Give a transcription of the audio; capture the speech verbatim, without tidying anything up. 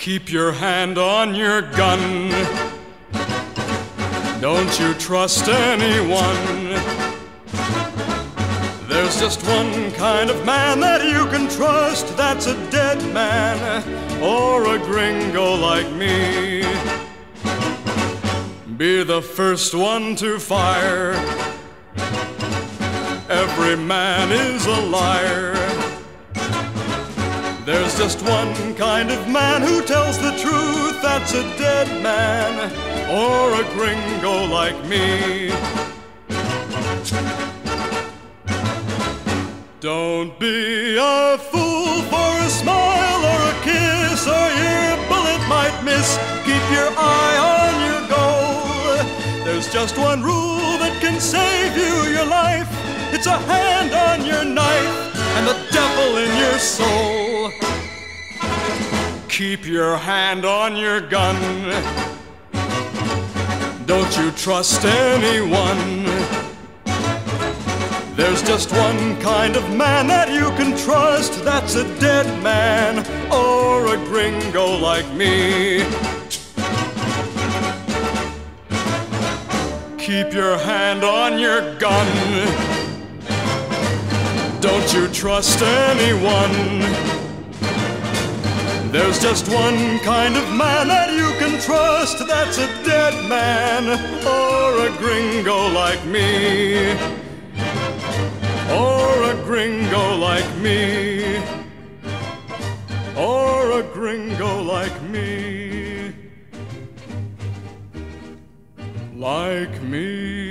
Keep your hand on your gun. Don't you trust anyone. There's just one kind of man that you can trust. That's a dead man or a gringo like me. Be the first one to fire. Every man is a liar. There's just one kind of man who tells the truth. That's a dead man or a gringo like me. Don't be a fool for a smile or a kiss, or your bullet might miss. Keep your eye on your goal. There's just one rule that can save you your life. It's a hand on your knife and the devil in your soul. Keep your hand on your gun. Don't you trust anyone. There's just one kind of man that you can trust. That's a dead man or a gringo like me. Keep your hand on your gun. Don't you trust anyone. There's just one kind of man that you can trust. That's a dead man or a gringo like me. Or a gringo like me. Or a gringo like me. Like me.